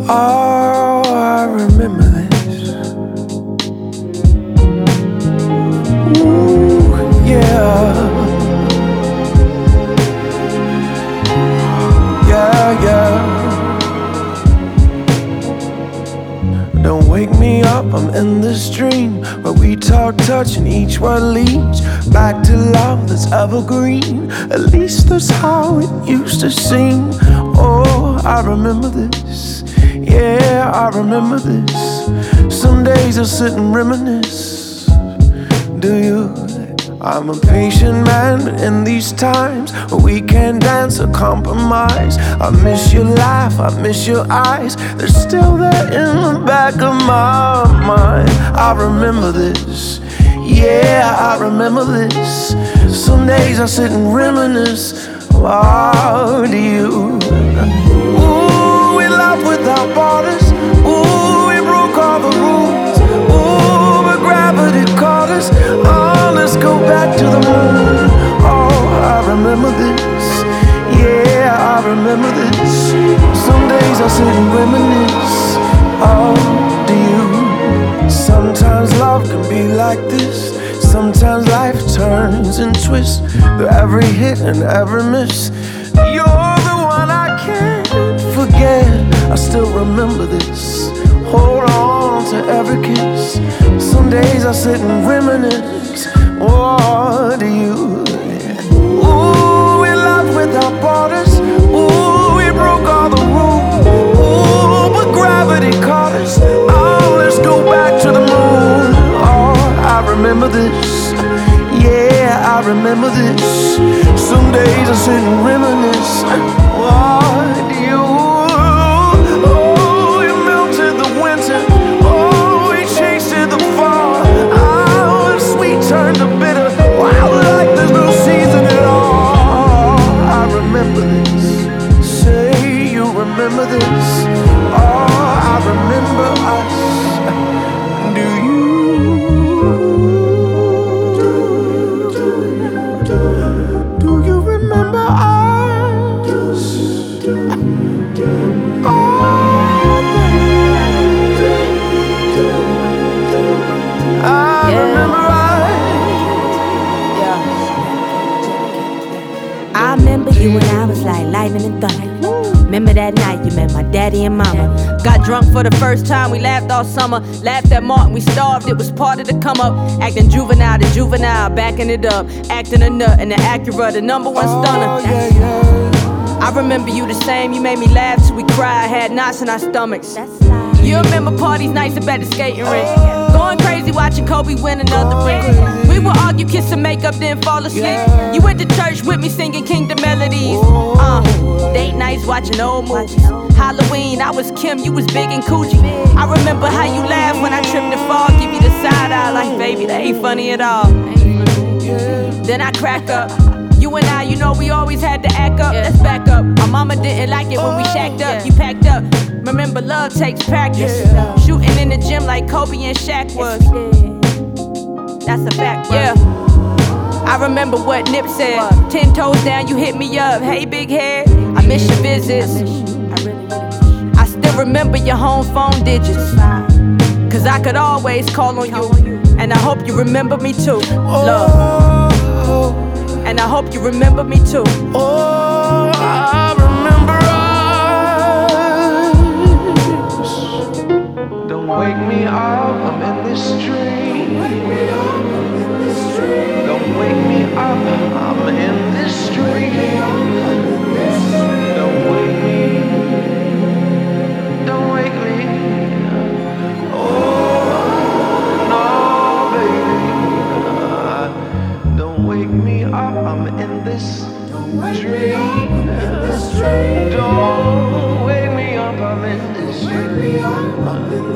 Oh, I remember this. Ooh, yeah. Yeah, yeah. Don't wake me up, I'm in this dream where we talk, touch, and each word leads back to love that's evergreen. At least that's how it used to seem. Oh, I remember this. Yeah, I remember this. Some days I sit and reminisce. Do you? I'm a patient man, but in these times where we can't dance or compromise, I miss your laugh, I miss your eyes. They're still there in the back of my mind. I remember this. Yeah, I remember this. Some days I sit and reminisce. Oh, do you? Ooh, we laughed without borders. Ooh, we broke all the rules. Ooh, but gravity caught us. Oh, let's go back to the moon. Oh, I remember this. Yeah, I remember this. Some days I sit and reminisce. Oh, do you? Sometimes love can be like this. Sometimes life turns and twists. Through every hit and every miss, you're the one I can't forget. I still remember this. Hold on to every kiss. Some days I sit and reminisce. What do you? Ooh, we laughed without borders. Ooh, we broke all the rules. Ooh, but gravity caught us. Oh, let's go back to the moon. Oh, I remember this. Yeah, I remember this. Some days I sit and reminisce. What do you? Oh, you melted the winter. Oh, we chased the fall. Oh, the sweet turned to bitter. Wow, like there's no season at all. I remember this. Say you remember this. Oh, I remember us. Do you? Do you remember us? Oh, baby. I remember I remember you when I was like lightning and thunder. Remember that night you met my daddy and mama. Got drunk for the first time, we laughed all summer. Laughed at Martin, we starved, it was part of the come up. Acting juvenile to juvenile, backing it up. Acting a nut and the Acura, the #1 stunner. I remember you the same, you made me laugh till we cried. Had knots in our stomachs. You remember parties nights up at the skating rink. Going crazy watching Kobe win another ring. We would argue, kiss and make up, then fall asleep. You went to church with me singing Kingdom melodies. Date nights watching old movies. Halloween, I was Kim, you was Big and Coochie. I remember how you laughed when I tripped and fall. Give you the side eye like, baby, that ain't funny at all. Then I crack up. You and I, you know we always had to act up. Let's back up. My mama didn't like it when we shacked up. You packed up. Remember, love takes practice. Shooting in the gym like Kobe and Shaq was. That's a fact, yeah. I remember what Nip said. 10 toes down, you hit me up. Hey, big head, I miss your visits. I still remember your home phone digits. Cause I could always call on you. And I hope you remember me too. Love. And I hope you remember me too. Oh, I remember us. Don't wake me up, I'm in this dream. Don't wake me up, I'm in this dream. Don't wake me. Don't wake me. Oh, no, baby. Don't wake me up, I'm in this dream. Don't wake me up, I'm in this dream.